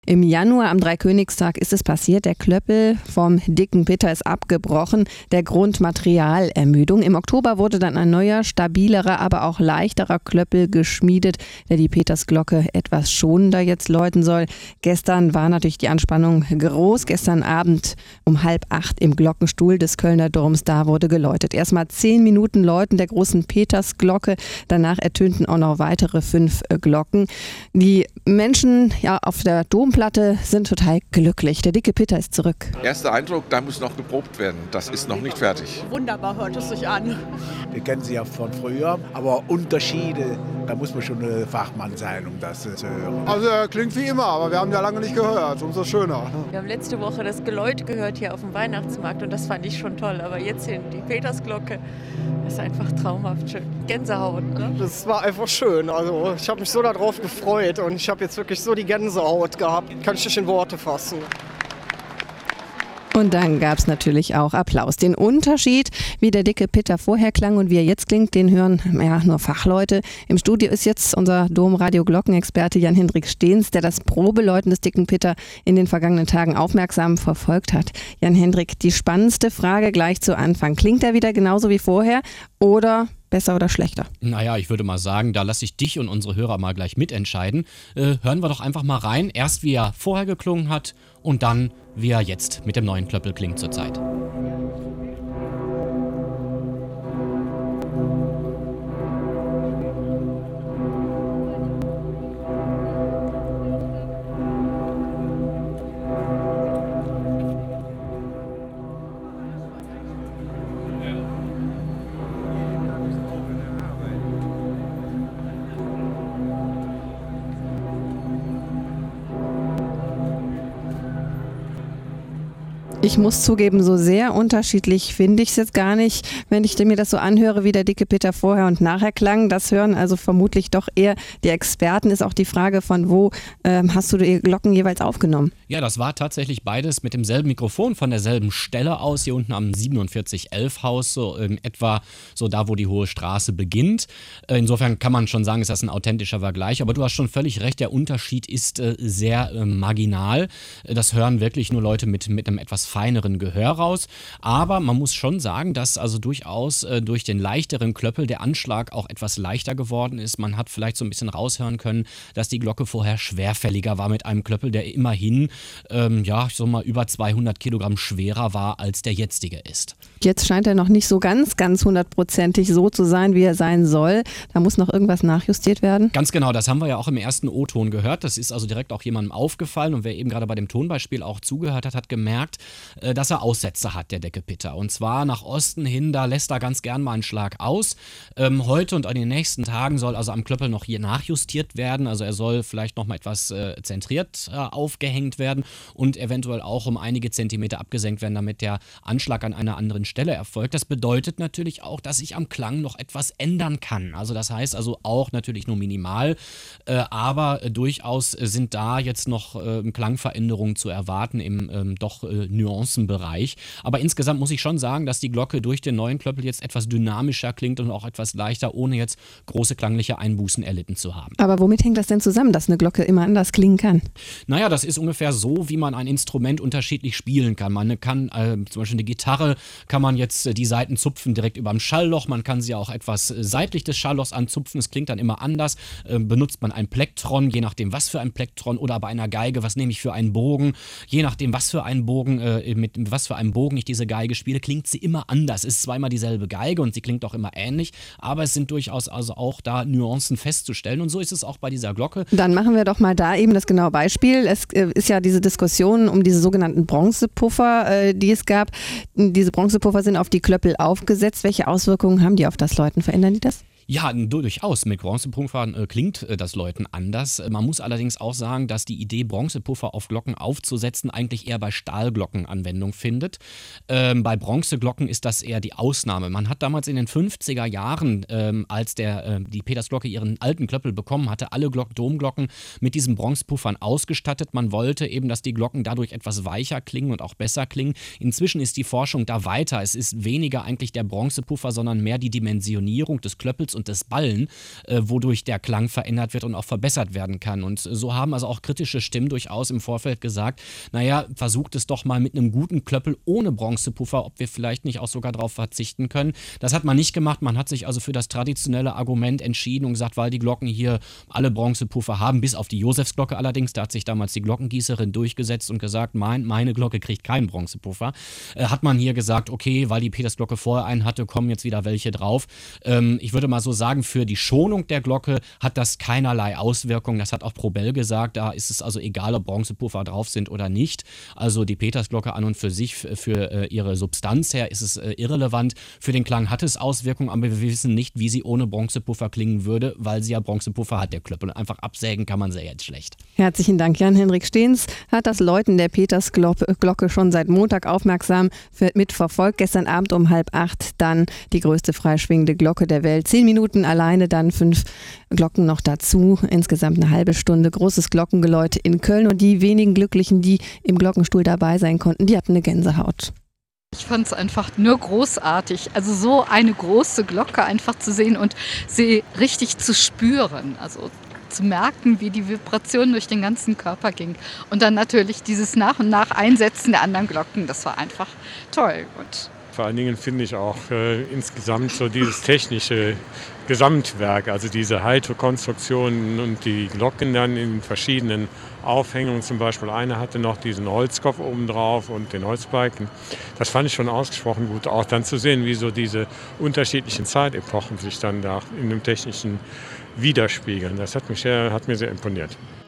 Im Januar am Dreikönigstag ist es passiert. Der Klöppel vom dicken Peter ist abgebrochen. Der Grund Materialermüdung. Im Oktober wurde dann ein neuer, stabilerer, aber auch leichterer Klöppel geschmiedet, der die Petersglocke etwas schonender jetzt läuten soll. Gestern war natürlich die Anspannung groß. Gestern Abend um 7:30 im Glockenstuhl des Kölner Doms, da wurde geläutet. Erstmal 10 Minuten Läuten der großen Petersglocke. Danach ertönten auch noch weitere 5 Glocken. Die Menschen auf der Domplatte sind total glücklich. Der dicke Peter ist zurück. Erster Eindruck, da muss noch geprobt werden. Das ist noch nicht fertig. Wunderbar hört es sich an. Wir kennen sie ja von früher, aber Unterschiede, da muss man schon ein Fachmann sein, um das zu hören. Also er klingt wie immer, aber wir haben ja lange nicht gehört. Umso schöner. Wir haben letzte Woche das Geläut gehört hier auf dem Weihnachtsmarkt und das fand ich schon toll. Aber jetzt hier die Petersglocke ist einfach traumhaft schön. Gänsehaut. Ne? Das war einfach schön. Also ich habe mich so darauf gefreut und ich habe jetzt wirklich so die Gänsehaut gehabt. Kann ich nicht in Worte fassen. Und dann gab es natürlich auch Applaus. Den Unterschied, wie der dicke Peter vorher klang und wie er jetzt klingt, den hören nur Fachleute. Im Studio ist jetzt unser Domradio-Glockenexperte Jan-Hendrik Stehns, der das Probeläuten des dicken Peter in den vergangenen Tagen aufmerksam verfolgt hat. Jan-Hendrik, die spannendste Frage gleich zu Anfang. Klingt er wieder genauso wie vorher oder besser oder schlechter? Naja, ich würde mal sagen, da lasse ich dich und unsere Hörer mal gleich mitentscheiden. Hören wir doch einfach mal rein. Erst wie er vorher geklungen hat und dann wie er jetzt mit dem neuen Klöppel klingt zurzeit. Ich muss zugeben, so sehr unterschiedlich finde ich es jetzt gar nicht, wenn ich mir das so anhöre, wie der dicke Peter vorher und nachher klang. Das hören also vermutlich doch eher die Experten. Ist auch die Frage, von wo hast du die Glocken jeweils aufgenommen? Ja, das war tatsächlich beides mit demselben Mikrofon von derselben Stelle aus, hier unten am 4711-Haus, so etwa so da, wo die Hohe Straße beginnt. Insofern kann man schon sagen, ist das ein authentischer Vergleich. Aber du hast schon völlig recht, der Unterschied ist sehr marginal. Das hören wirklich nur Leute mit einem etwas feineren Gehör raus. Aber man muss schon sagen, dass also durchaus durch den leichteren Klöppel der Anschlag auch etwas leichter geworden ist. Man hat vielleicht so ein bisschen raushören können, dass die Glocke vorher schwerfälliger war mit einem Klöppel, der immerhin über 200 Kilogramm schwerer war, als der jetzige ist. Jetzt scheint er noch nicht so ganz hundertprozentig so zu sein, wie er sein soll. Da muss noch irgendwas nachjustiert werden. Ganz genau, das haben wir ja auch im ersten O-Ton gehört. Das ist also direkt auch jemandem aufgefallen und wer eben gerade bei dem Tonbeispiel auch zugehört hat, hat gemerkt, dass er Aussätze hat, der dicke Peter. Und zwar nach Osten hin, da lässt er ganz gern mal einen Schlag aus. Heute und an den nächsten Tagen soll also am Klöppel noch hier nachjustiert werden. Also er soll vielleicht noch mal etwas zentriert aufgehängt werden und eventuell auch um einige Zentimeter abgesenkt werden, damit der Anschlag an einer anderen Stelle erfolgt. Das bedeutet natürlich auch, dass sich am Klang noch etwas ändern kann. Also das heißt also auch natürlich nur minimal, aber durchaus sind da jetzt noch Klangveränderungen zu erwarten im Nuancenbereich. Aber insgesamt muss ich schon sagen, dass die Glocke durch den neuen Klöppel jetzt etwas dynamischer klingt und auch etwas leichter, ohne jetzt große klangliche Einbußen erlitten zu haben. Aber womit hängt das denn zusammen, dass eine Glocke immer anders klingen kann? Naja, das ist ungefähr so, wie man ein Instrument unterschiedlich spielen kann. Man kann zum Beispiel eine Gitarre, kann man jetzt die Saiten zupfen direkt über dem Schallloch. Man kann sie auch etwas seitlich des Schalllochs anzupfen. Es klingt dann immer anders. Benutzt man ein Plektron, je nachdem was für ein Plektron, oder bei einer Geige, was nehme ich für einen Bogen, je nachdem was für einen Bogen, mit was für einem Bogen ich diese Geige spiele, klingt sie immer anders. Es ist zwar immer dieselbe Geige und sie klingt auch immer ähnlich, aber es sind durchaus also auch da Nuancen festzustellen und so ist es auch bei dieser Glocke. Dann machen wir doch mal da eben das genaue Beispiel. Es ist ja diese Diskussion um diese sogenannten Bronzepuffer, die es gab. Diese Bronzepuffer sind auf die Klöppel aufgesetzt. Welche Auswirkungen haben die auf das Läuten? Verändern die das? Ja, durchaus. Mit Bronzepuffern klingt das Läuten anders. Man muss allerdings auch sagen, dass die Idee, Bronzepuffer auf Glocken aufzusetzen, eigentlich eher bei Stahlglocken Anwendung findet. Bei Bronzeglocken ist das eher die Ausnahme. Man hat damals in den 50er Jahren, als die Petersglocke ihren alten Klöppel bekommen hatte, alle Domglocken mit diesen Bronzepuffern ausgestattet. Man wollte eben, dass die Glocken dadurch etwas weicher klingen und auch besser klingen. Inzwischen ist die Forschung da weiter. Es ist weniger eigentlich der Bronzepuffer, sondern mehr die Dimensionierung des Klöppels Holz und des Ballen, wodurch der Klang verändert wird und auch verbessert werden kann. Und so haben also auch kritische Stimmen durchaus im Vorfeld gesagt, naja, versucht es doch mal mit einem guten Klöppel ohne Bronzepuffer, ob wir vielleicht nicht auch sogar darauf verzichten können. Das hat man nicht gemacht. Man hat sich also für das traditionelle Argument entschieden und gesagt, weil die Glocken hier alle Bronzepuffer haben, bis auf die Josefsglocke allerdings, da hat sich damals die Glockengießerin durchgesetzt und gesagt, meine Glocke kriegt keinen Bronzepuffer. Hat man hier gesagt, okay, weil die Petersglocke vorher einen hatte, kommen jetzt wieder welche drauf. Ich würde mal so sagen, für die Schonung der Glocke hat das keinerlei Auswirkungen. Das hat auch Probell gesagt, da ist es also egal, ob Bronzepuffer drauf sind oder nicht. Also die Petersglocke an und für sich, für ihre Substanz her ist es irrelevant. Für den Klang hat es Auswirkungen, aber wir wissen nicht, wie sie ohne Bronzepuffer klingen würde, weil sie ja Bronzepuffer hat, der Klöppel. Einfach absägen kann man sie jetzt schlecht. Herzlichen Dank. Jan-Henrik Stehns hat das Läuten der Petersglocke schon seit Montag aufmerksam mitverfolgt. Gestern Abend um 7:30 dann die größte freischwingende Glocke der Welt. 10 Minuten alleine, dann 5 Glocken noch dazu. Insgesamt eine halbe Stunde. Großes Glockengeläut in Köln. Und die wenigen Glücklichen, die im Glockenstuhl dabei sein konnten, die hatten eine Gänsehaut. Ich fand es einfach nur großartig. Also so eine große Glocke einfach zu sehen und sie richtig zu spüren. Also zu merken, wie die Vibration durch den ganzen Körper ging. Und dann natürlich dieses nach und nach Einsetzen der anderen Glocken. Das war einfach toll. Und vor allen Dingen finde ich auch insgesamt so dieses technische Gesamtwerk, also diese Haltekonstruktionen und die Glocken dann in verschiedenen Aufhängungen. Zum Beispiel eine hatte noch diesen Holzkopf oben drauf und den Holzbalken. Das fand ich schon ausgesprochen gut. Auch dann zu sehen, wie so diese unterschiedlichen Zeitepochen sich dann da in dem technischen widerspiegeln. Das hat mir sehr imponiert.